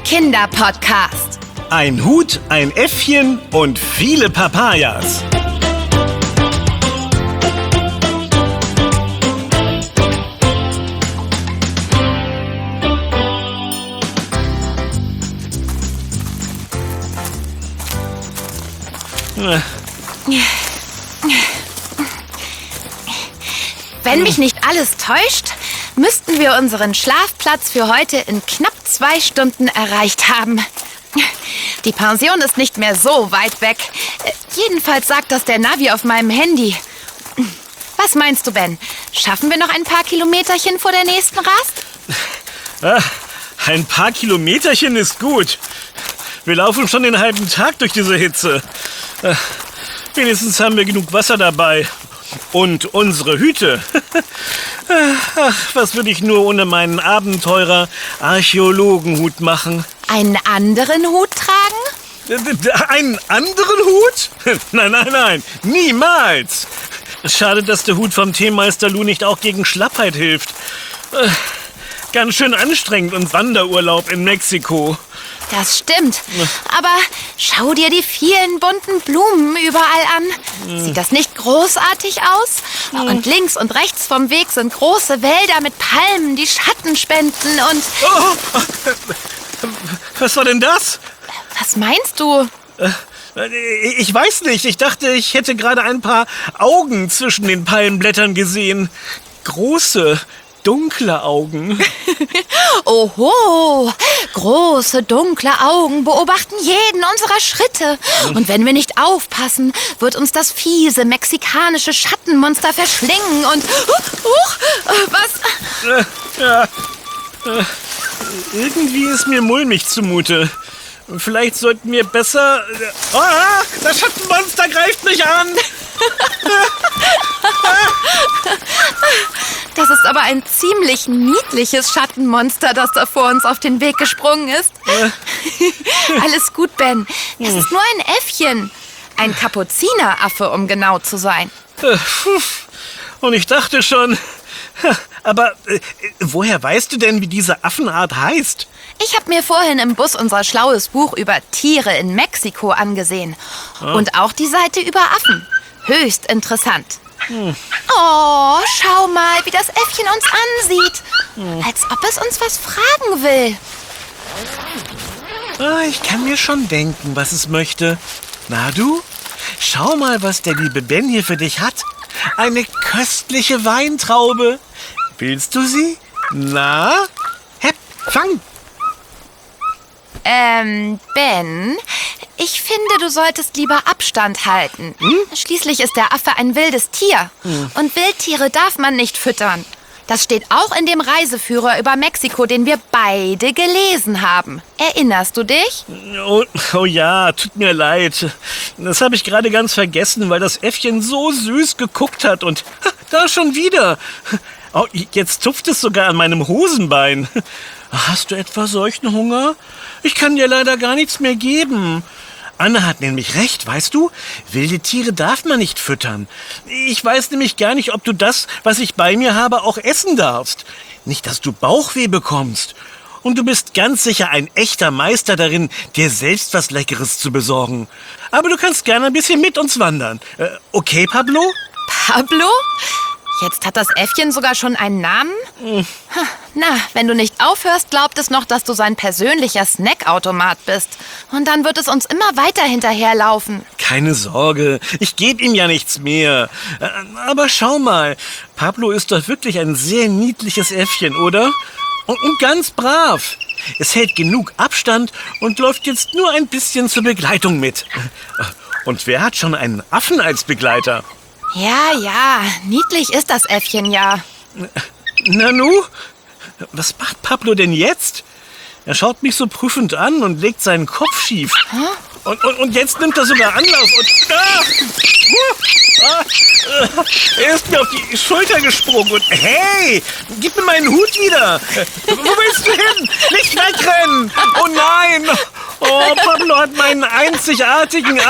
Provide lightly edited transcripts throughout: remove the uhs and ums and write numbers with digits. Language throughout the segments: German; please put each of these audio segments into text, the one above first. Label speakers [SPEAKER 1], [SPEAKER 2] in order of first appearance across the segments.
[SPEAKER 1] Kinderpodcast.
[SPEAKER 2] Ein Hut, ein Äffchen und viele Papayas.
[SPEAKER 1] Wenn mich nicht alles täuscht, müssten wir unseren Schlafplatz für heute in knapp 2 Stunden erreicht haben. Die Pension ist nicht mehr so weit weg. Jedenfalls sagt das der Navi auf meinem Handy. Was meinst du, Ben? Schaffen wir noch ein paar Kilometerchen vor der nächsten Rast?
[SPEAKER 2] Ein paar Kilometerchen ist gut. Wir laufen schon den halben Tag durch diese Hitze. Wenigstens haben wir genug Wasser dabei. Und unsere Hüte. Ach, was würde ich nur ohne meinen Abenteurer-Archäologenhut machen?
[SPEAKER 1] Einen anderen Hut tragen?
[SPEAKER 2] Einen anderen Hut? Nein, niemals. Schade, dass der Hut vom Teemeister Lou nicht auch gegen Schlappheit hilft. Ganz schön anstrengend und Wanderurlaub in Mexiko.
[SPEAKER 1] Das stimmt. Aber schau dir die vielen bunten Blumen überall an. Sieht das nicht großartig aus? Und links und rechts vom Weg sind große Wälder mit Palmen, die Schatten spenden und...
[SPEAKER 2] Oh, was war denn das?
[SPEAKER 1] Was meinst du?
[SPEAKER 2] Ich weiß nicht. Ich dachte, ich hätte gerade ein paar Augen zwischen den Palmenblättern gesehen. Große, dunkle Augen.
[SPEAKER 1] Oho, große, dunkle Augen beobachten jeden unserer Schritte. Und wenn wir nicht aufpassen, wird uns das fiese mexikanische Schattenmonster verschlingen und... was?
[SPEAKER 2] Irgendwie ist mir mulmig zumute. Vielleicht sollten wir besser... das Schattenmonster greift mich an!
[SPEAKER 1] Das ist aber ein ziemlich niedliches Schattenmonster, das da vor uns auf den Weg gesprungen ist. Alles gut, Ben. Es ist nur ein Äffchen. Ein Kapuzineraffe, um genau zu sein.
[SPEAKER 2] Und ich dachte schon... Aber woher weißt du denn, wie diese Affenart heißt?
[SPEAKER 1] Ich habe mir vorhin im Bus unser schlaues Buch über Tiere in Mexiko angesehen. Und auch die Seite über Affen. Höchst interessant. Oh, schau mal, wie das Äffchen uns ansieht. Als ob es uns was fragen will.
[SPEAKER 2] Ich kann mir schon denken, was es möchte. Na du, schau mal, was der liebe Ben hier für dich hat. Eine köstliche Weintraube. Willst du sie? Na? Hepp, fang!
[SPEAKER 1] Ben, ich finde, du solltest lieber Abstand halten. Schließlich ist der Affe ein wildes Tier. Und Wildtiere darf man nicht füttern. Das steht auch in dem Reiseführer über Mexiko, den wir beide gelesen haben. Erinnerst du dich?
[SPEAKER 2] Oh ja, tut mir leid. Das habe ich gerade ganz vergessen, weil das Äffchen so süß geguckt hat. Und da schon wieder. Oh, jetzt tupft es sogar an meinem Hosenbein. Hast du etwa solchen Hunger? Ich kann dir leider gar nichts mehr geben. Anna hat nämlich recht, weißt du? Wilde Tiere darf man nicht füttern. Ich weiß nämlich gar nicht, ob du das, was ich bei mir habe, auch essen darfst. Nicht, dass du Bauchweh bekommst. Und du bist ganz sicher ein echter Meister darin, dir selbst was Leckeres zu besorgen. Aber du kannst gerne ein bisschen mit uns wandern. Okay, Pablo?
[SPEAKER 1] Pablo? Jetzt hat das Äffchen sogar schon einen Namen? Na, wenn du nicht aufhörst, glaubt es noch, dass du sein persönlicher Snackautomat bist. Und dann wird es uns immer weiter hinterherlaufen.
[SPEAKER 2] Keine Sorge, ich gebe ihm ja nichts mehr. Aber schau mal, Pablo ist doch wirklich ein sehr niedliches Äffchen, oder? Und ganz brav. Es hält genug Abstand und läuft jetzt nur ein bisschen zur Begleitung mit. Und wer hat schon einen Affen als Begleiter?
[SPEAKER 1] Ja, niedlich ist das Äffchen ja.
[SPEAKER 2] Nanu, was macht Pablo denn jetzt? Er schaut mich so prüfend an und legt seinen Kopf schief. Und jetzt nimmt er sogar Anlauf und... Er ist mir auf die Schulter gesprungen und... Hey, gib mir meinen Hut wieder! Wo willst du hin? Nicht wegrennen! Oh nein! Oh, Pablo hat meinen einzigartigen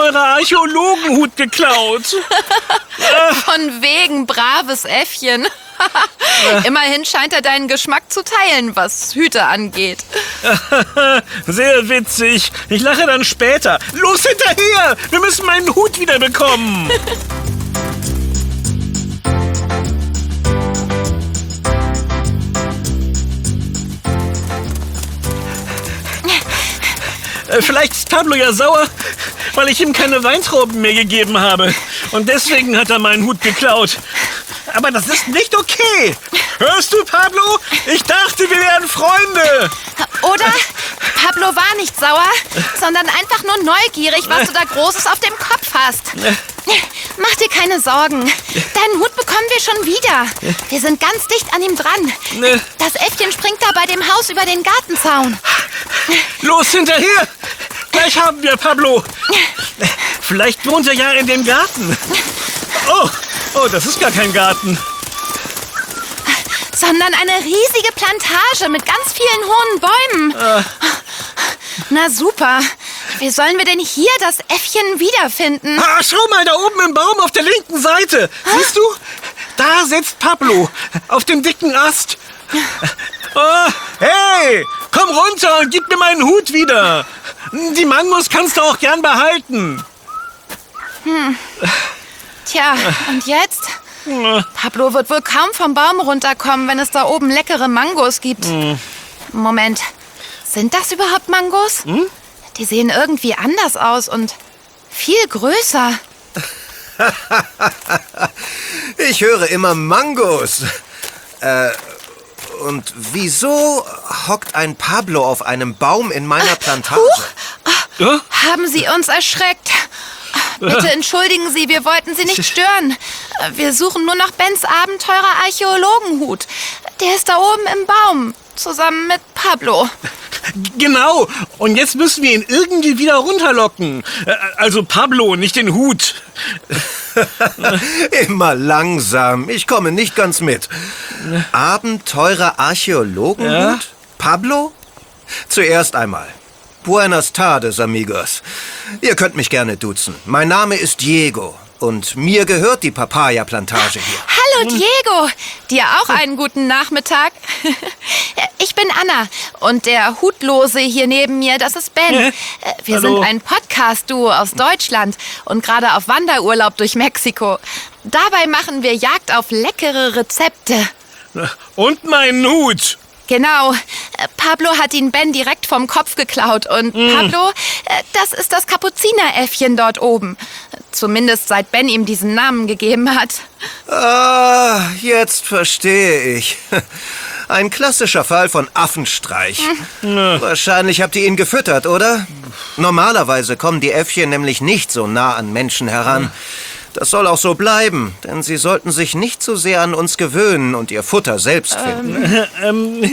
[SPEAKER 2] Abenteurer-Archäologenhut geklaut.
[SPEAKER 1] Von wegen braves Äffchen. Immerhin scheint er deinen Geschmack zu teilen, was Hüte angeht.
[SPEAKER 2] Sehr witzig. Ich lache dann später. Los hinterher! Wir müssen meinen Hut wieder bekommen. Vielleicht ist Pablo ja sauer, weil ich ihm keine Weintrauben mehr gegeben habe. Und deswegen hat er meinen Hut geklaut. Aber das ist nicht okay. Hörst du, Pablo? Ich dachte, wir wären Freunde.
[SPEAKER 1] Oder Pablo war nicht sauer, sondern einfach nur neugierig, was du da Großes auf dem Kopf hast. Mach dir keine Sorgen. Deinen Hut bekommen wir schon wieder. Wir sind ganz dicht an ihm dran. Das Äffchen springt da bei dem Haus über den Gartenzaun.
[SPEAKER 2] Los, hinterher! Gleich haben wir Pablo. Vielleicht wohnt er ja in dem Garten. Oh, das ist gar kein Garten.
[SPEAKER 1] Sondern eine riesige Plantage mit ganz vielen hohen Bäumen. Na super. Wie sollen wir denn hier das Äffchen wiederfinden?
[SPEAKER 2] Schau mal, da oben im Baum auf der linken Seite. Siehst du? Da sitzt Pablo auf dem dicken Ast. Hey, komm runter und gib mir meinen Hut wieder. Die Mangos kannst du auch gern behalten.
[SPEAKER 1] Tja, und jetzt? Pablo wird wohl kaum vom Baum runterkommen, wenn es da oben leckere Mangos gibt. Moment, sind das überhaupt Mangos? Die sehen irgendwie anders aus und viel größer.
[SPEAKER 3] Ich höre immer Mangos. Und wieso hockt ein Pablo auf einem Baum in meiner Plantage?
[SPEAKER 1] Haben Sie uns erschreckt? Bitte entschuldigen Sie, wir wollten Sie nicht stören. Wir suchen nur noch Bens Abenteurer-Archäologenhut. Der ist da oben im Baum, zusammen mit Pablo.
[SPEAKER 2] Genau. Und jetzt müssen wir ihn irgendwie wieder runterlocken. Also Pablo, nicht den Hut.
[SPEAKER 3] Immer langsam. Ich komme nicht ganz mit. Abenteurer-Archäologenhut?
[SPEAKER 2] Ja?
[SPEAKER 3] Pablo? Zuerst einmal. Buenas tardes, amigos. Ihr könnt mich gerne duzen. Mein Name ist Diego und mir gehört die Papaya-Plantage hier.
[SPEAKER 1] Hallo Diego, dir auch einen guten Nachmittag. Ich bin Anna und der Hutlose hier neben mir, das ist Ben. Wir
[SPEAKER 2] Hallo.
[SPEAKER 1] sind ein Podcast-Duo aus Deutschland und gerade auf Wanderurlaub durch Mexiko. Dabei machen wir Jagd auf leckere Rezepte.
[SPEAKER 2] Und meinen Hut.
[SPEAKER 1] Genau. Pablo hat ihn Ben direkt vom Kopf geklaut. Und Pablo, das ist das Kapuzineräffchen dort oben. Zumindest seit Ben ihm diesen Namen gegeben hat.
[SPEAKER 3] Jetzt verstehe ich. Ein klassischer Fall von Affenstreich. Wahrscheinlich habt ihr ihn gefüttert, oder? Normalerweise kommen die Äffchen nämlich nicht so nah an Menschen heran. Das soll auch so bleiben, denn sie sollten sich nicht so sehr an uns gewöhnen und ihr Futter selbst finden.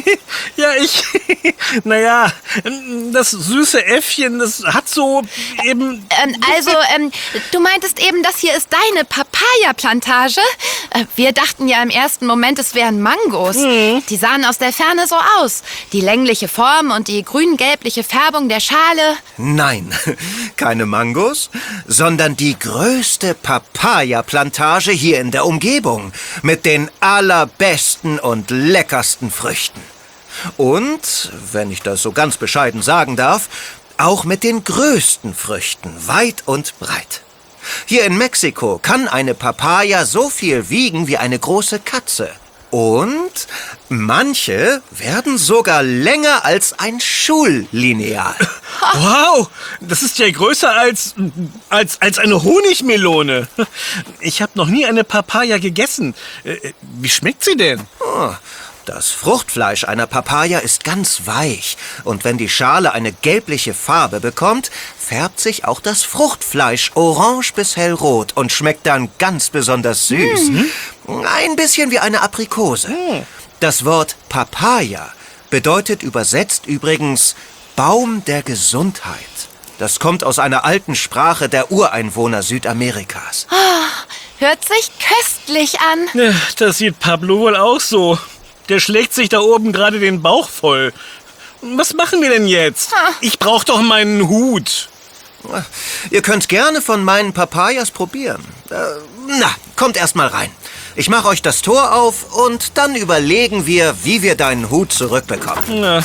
[SPEAKER 2] Naja, das süße Äffchen, das hat so eben...
[SPEAKER 1] Du meintest eben, das hier ist deine Papaya-Plantage? Wir dachten ja im ersten Moment, es wären Mangos. Die sahen aus der Ferne so aus. Die längliche Form und die grün-gelbliche Färbung der Schale.
[SPEAKER 3] Nein, keine Mangos, sondern die größte Papaya-Plantage hier in der Umgebung mit den allerbesten und leckersten Früchten. Und, wenn ich das so ganz bescheiden sagen darf, auch mit den größten Früchten, weit und breit. Hier in Mexiko kann eine Papaya so viel wiegen wie eine große Katze. Und manche werden sogar länger als ein Schullineal.
[SPEAKER 2] Wow, das ist ja größer als eine Honigmelone. Ich habe noch nie eine Papaya gegessen. Wie schmeckt sie denn?
[SPEAKER 3] Das Fruchtfleisch einer Papaya ist ganz weich und wenn die Schale eine gelbliche Farbe bekommt, färbt sich auch das Fruchtfleisch orange bis hellrot und schmeckt dann ganz besonders süß. Ein bisschen wie eine Aprikose. Das Wort Papaya bedeutet übersetzt übrigens Baum der Gesundheit. Das kommt aus einer alten Sprache der Ureinwohner Südamerikas.
[SPEAKER 1] Hört sich köstlich an.
[SPEAKER 2] Ja, das sieht Pablo wohl auch so. Der schlägt sich da oben gerade den Bauch voll. Was machen wir denn jetzt? Ich brauche doch meinen Hut.
[SPEAKER 3] Ihr könnt gerne von meinen Papayas probieren. Kommt erst mal rein. Ich mache euch das Tor auf und dann überlegen wir, wie wir deinen Hut zurückbekommen.
[SPEAKER 2] Na,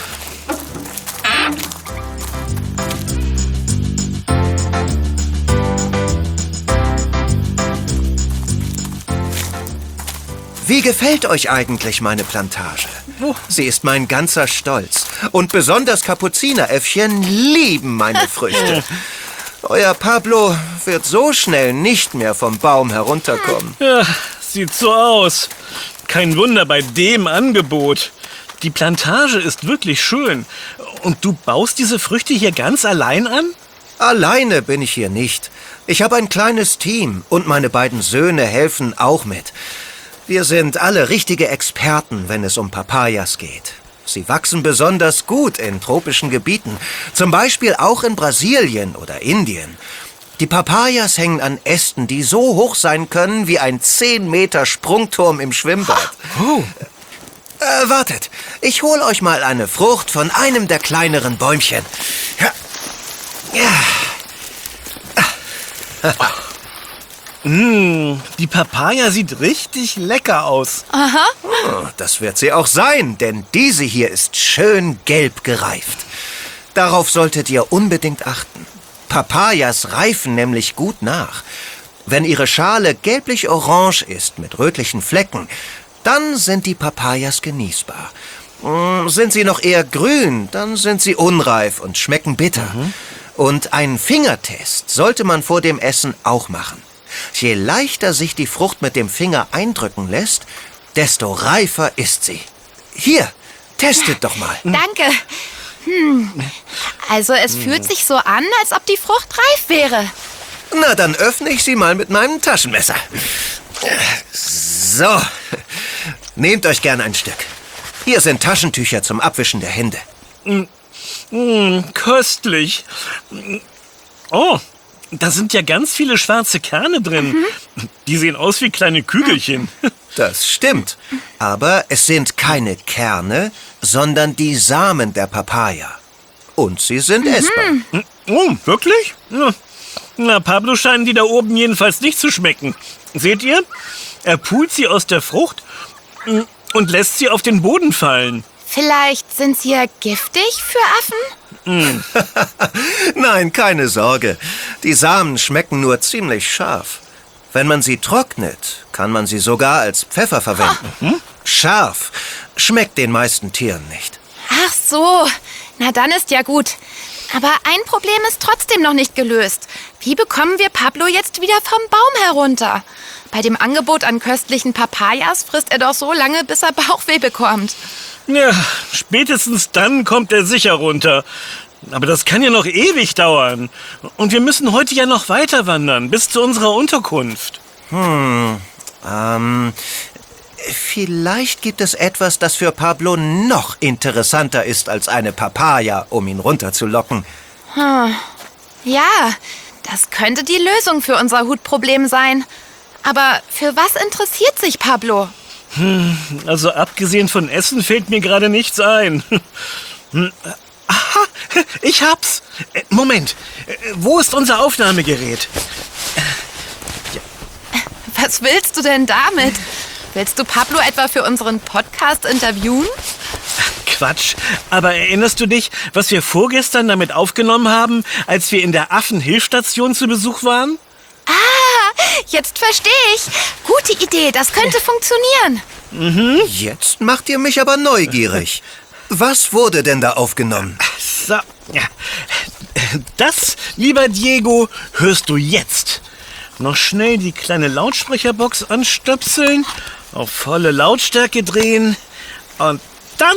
[SPEAKER 3] Wie gefällt euch eigentlich meine Plantage?
[SPEAKER 2] Oh.
[SPEAKER 3] Sie ist mein ganzer Stolz. Und besonders Kapuzineräffchen lieben meine Früchte. Euer Pablo wird so schnell nicht mehr vom Baum herunterkommen.
[SPEAKER 2] ja, sieht so aus. Kein Wunder bei dem Angebot. Die Plantage ist wirklich schön. Und du baust diese Früchte hier ganz allein an?
[SPEAKER 3] Alleine bin ich hier nicht. Ich habe ein kleines Team und meine beiden Söhne helfen auch mit. Wir sind alle richtige Experten, wenn es um Papayas geht. Sie wachsen besonders gut in tropischen Gebieten, zum Beispiel auch in Brasilien oder Indien. Die Papayas hängen an Ästen, die so hoch sein können wie ein 10 Meter Sprungturm im Schwimmbad.
[SPEAKER 2] Oh.
[SPEAKER 3] Wartet, ich hol euch mal eine Frucht von einem der kleineren Bäumchen.
[SPEAKER 2] Die Papaya sieht richtig lecker aus.
[SPEAKER 3] Oh, das wird sie auch sein, denn diese hier ist schön gelb gereift. Darauf solltet ihr unbedingt achten. Papayas reifen nämlich gut nach. Wenn ihre Schale gelblich-orange ist mit rötlichen Flecken, dann sind die Papayas genießbar. Sind sie noch eher grün, dann sind sie unreif und schmecken bitter. Und einen Fingertest sollte man vor dem Essen auch machen. Je leichter sich die Frucht mit dem Finger eindrücken lässt, desto reifer ist sie. Hier, testet doch mal.
[SPEAKER 1] Danke. Also es fühlt sich so an, als ob die Frucht reif wäre.
[SPEAKER 3] Na, dann öffne ich sie mal mit meinem Taschenmesser. So, nehmt euch gern ein Stück. Hier sind Taschentücher zum Abwischen der Hände.
[SPEAKER 2] Köstlich. Oh, da sind ja ganz viele schwarze Kerne drin. Die sehen aus wie kleine Kügelchen.
[SPEAKER 3] Das stimmt. Aber es sind keine Kerne, sondern die Samen der Papaya. Und sie sind essbar.
[SPEAKER 2] Oh, wirklich? Na, Pablo scheinen die da oben jedenfalls nicht zu schmecken. Seht ihr? Er pult sie aus der Frucht und lässt sie auf den Boden fallen.
[SPEAKER 1] Vielleicht sind sie ja giftig für Affen?
[SPEAKER 3] Nein, keine Sorge. Die Samen schmecken nur ziemlich scharf. Wenn man sie trocknet, kann man sie sogar als Pfeffer verwenden. Scharf schmeckt den meisten Tieren nicht.
[SPEAKER 1] Ach so, na dann ist ja gut. Aber ein Problem ist trotzdem noch nicht gelöst. Wie bekommen wir Pablo jetzt wieder vom Baum herunter? Bei dem Angebot an köstlichen Papayas frisst er doch so lange, bis er Bauchweh bekommt.
[SPEAKER 2] Ja, spätestens dann kommt er sicher runter. Aber das kann ja noch ewig dauern. Und wir müssen heute ja noch weiter wandern, bis zu unserer Unterkunft.
[SPEAKER 3] Vielleicht gibt es etwas, das für Pablo noch interessanter ist als eine Papaya, um ihn runterzulocken.
[SPEAKER 1] Ja, das könnte die Lösung für unser Hutproblem sein. Aber für was interessiert sich Pablo?
[SPEAKER 2] Also abgesehen von Essen fällt mir gerade nichts ein. Aha, ich hab's. Moment, wo ist unser Aufnahmegerät?
[SPEAKER 1] Was willst du denn damit? Willst du Pablo etwa für unseren Podcast interviewen?
[SPEAKER 2] Quatsch, aber erinnerst du dich, was wir vorgestern damit aufgenommen haben, als wir in der Affenhilfsstation zu Besuch waren?
[SPEAKER 1] Jetzt verstehe ich. Gute Idee, das könnte funktionieren.
[SPEAKER 3] Jetzt macht ihr mich aber neugierig. Was wurde denn da aufgenommen?
[SPEAKER 2] So, ja. Das, lieber Diego, hörst du jetzt. Noch schnell die kleine Lautsprecherbox anstöpseln, auf volle Lautstärke drehen und dann...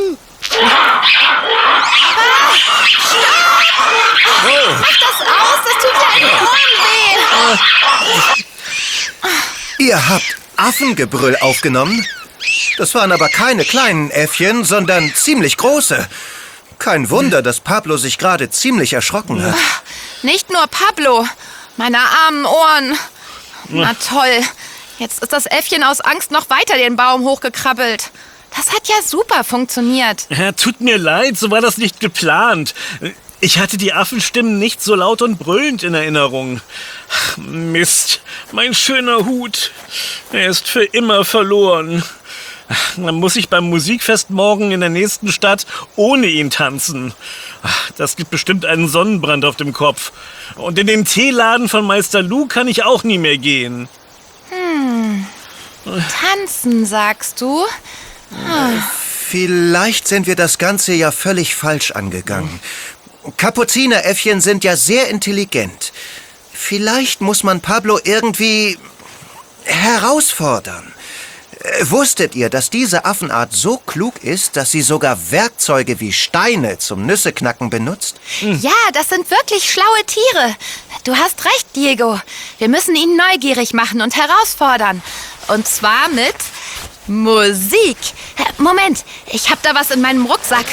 [SPEAKER 1] Mach das aus, das tut ja in den Ohren weh.
[SPEAKER 3] Ihr habt Affengebrüll aufgenommen? Das waren aber keine kleinen Äffchen, sondern ziemlich große. Kein Wunder, dass Pablo sich gerade ziemlich erschrocken hat.
[SPEAKER 1] Nicht nur Pablo, meine armen Ohren. Na toll, jetzt ist das Äffchen aus Angst noch weiter den Baum hochgekrabbelt. Das hat ja super funktioniert.
[SPEAKER 2] Ja, tut mir leid, so war das nicht geplant. Ich hatte die Affenstimmen nicht so laut und brüllend in Erinnerung. Mist, mein schöner Hut. Er ist für immer verloren. Dann muss ich beim Musikfest morgen in der nächsten Stadt ohne ihn tanzen. Das gibt bestimmt einen Sonnenbrand auf dem Kopf. Und in den Teeladen von Meister Lu kann ich auch nie mehr gehen.
[SPEAKER 1] Tanzen, sagst du?
[SPEAKER 3] Vielleicht sind wir das Ganze ja völlig falsch angegangen. Kapuzineräffchen sind ja sehr intelligent. Vielleicht muss man Pablo irgendwie herausfordern. Wusstet ihr, dass diese Affenart so klug ist, dass sie sogar Werkzeuge wie Steine zum Nüsseknacken benutzt?
[SPEAKER 1] Ja, das sind wirklich schlaue Tiere. Du hast recht, Diego. Wir müssen ihn neugierig machen und herausfordern. Und zwar mit Musik. Moment, ich hab da was in meinem Rucksack.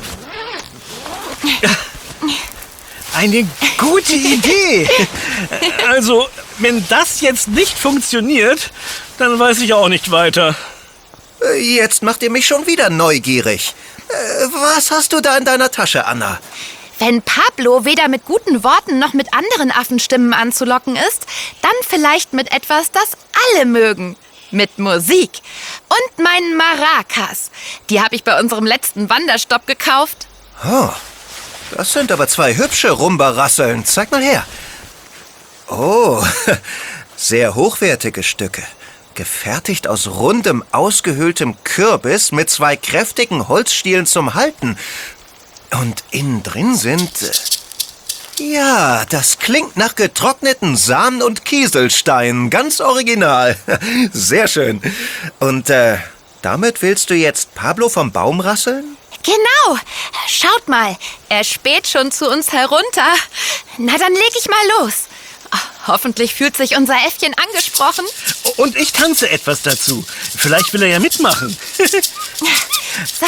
[SPEAKER 2] Eine gute Idee. Also, wenn das jetzt nicht funktioniert, dann weiß ich auch nicht weiter.
[SPEAKER 3] Jetzt macht ihr mich schon wieder neugierig. Was hast du da in deiner Tasche, Anna?
[SPEAKER 1] Wenn Pablo weder mit guten Worten noch mit anderen Affenstimmen anzulocken ist, dann vielleicht mit etwas, das alle mögen. Mit Musik. Und meinen Maracas. Die habe ich bei unserem letzten Wanderstopp gekauft.
[SPEAKER 3] Oh, das sind aber zwei hübsche Rumba-Rasseln. Zeig mal her. Oh, sehr hochwertige Stücke. Gefertigt aus rundem, ausgehöhltem Kürbis mit zwei kräftigen Holzstielen zum Halten. Und innen drin sind... Ja, das klingt nach getrockneten Samen und Kieselsteinen. Ganz original. Sehr schön. Und damit willst du jetzt Pablo vom Baum rasseln?
[SPEAKER 1] Genau. Schaut mal, er späht schon zu uns herunter. Na, dann leg ich mal los. Hoffentlich fühlt sich unser Äffchen angesprochen.
[SPEAKER 2] Und ich tanze etwas dazu. Vielleicht will er ja mitmachen.
[SPEAKER 1] So.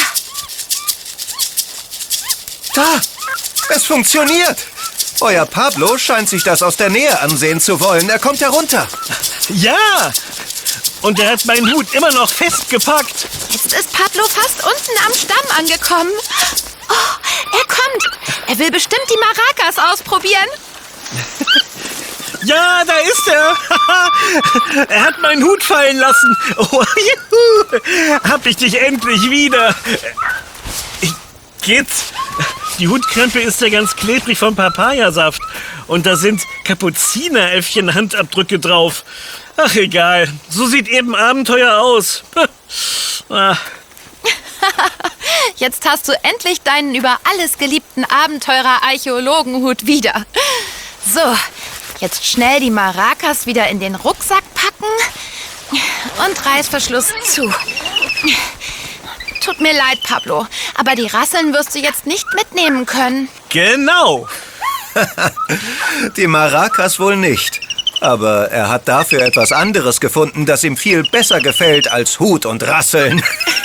[SPEAKER 3] Da, es funktioniert. Euer Pablo scheint sich das aus der Nähe ansehen zu wollen. Er kommt herunter.
[SPEAKER 2] Ja! Und er hat meinen Hut immer noch festgepackt.
[SPEAKER 1] Jetzt ist Pablo fast unten am Stamm angekommen. Oh, er kommt. Er will bestimmt die Maracas ausprobieren.
[SPEAKER 2] Ja, da ist er. Er hat meinen Hut fallen lassen. Oh, juhu. Hab ich dich endlich wieder. Geht's? Die Hutkrempe ist ja ganz klebrig vom Papayasaft. Und da sind Kapuzineräffchen-Handabdrücke drauf. Ach, egal. So sieht eben Abenteuer aus.
[SPEAKER 1] Jetzt hast du endlich deinen über alles geliebten Abenteurer-Archäologenhut wieder. So, jetzt schnell die Maracas wieder in den Rucksack packen und Reißverschluss zu. Tut mir leid, Pablo, aber die Rasseln wirst du jetzt nicht mitnehmen können.
[SPEAKER 2] Genau.
[SPEAKER 3] Die Maracas wohl nicht. Aber er hat dafür etwas anderes gefunden, das ihm viel besser gefällt als Hut und Rasseln.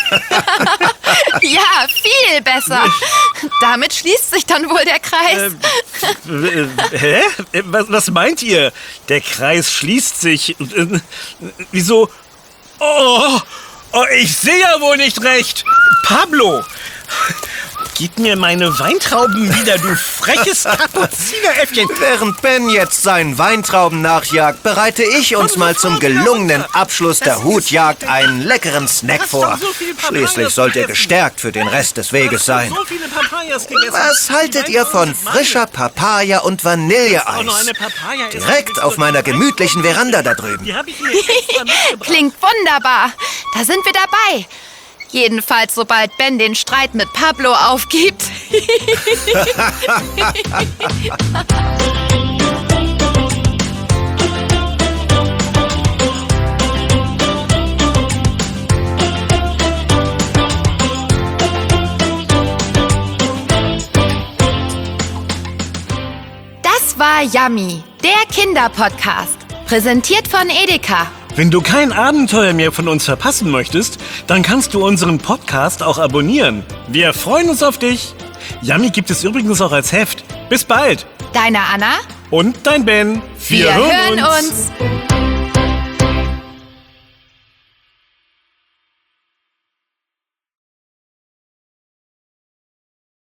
[SPEAKER 1] Ja, viel besser. Damit schließt sich dann wohl der Kreis.
[SPEAKER 2] Hä? Was meint ihr? Der Kreis schließt sich. Wieso? Oh, ich sehe ja wohl nicht recht. Pablo, gib mir meine Weintrauben wieder, du freches Kapuzineräffchen.
[SPEAKER 3] Während Ben jetzt seinen Weintrauben nachjagt, bereite ich uns mal zum gelungenen Abschluss der Hutjagd einen leckeren Snack vor. Schließlich sollt ihr gestärkt für den Rest des Weges sein. Was haltet ihr von frischer Papaya und Vanilleeis? Direkt auf meiner gemütlichen Veranda da drüben.
[SPEAKER 1] Klingt wunderbar. Da sind wir dabei. Jedenfalls, sobald Ben den Streit mit Pablo aufgibt. Das war Yummy, der Kinderpodcast. Präsentiert von Edeka.
[SPEAKER 2] Wenn du kein Abenteuer mehr von uns verpassen möchtest, dann kannst du unseren Podcast auch abonnieren. Wir freuen uns auf dich. Yummy gibt es übrigens auch als Heft. Bis bald.
[SPEAKER 1] Deine Anna.
[SPEAKER 2] Und dein Ben.
[SPEAKER 1] Wir hören uns.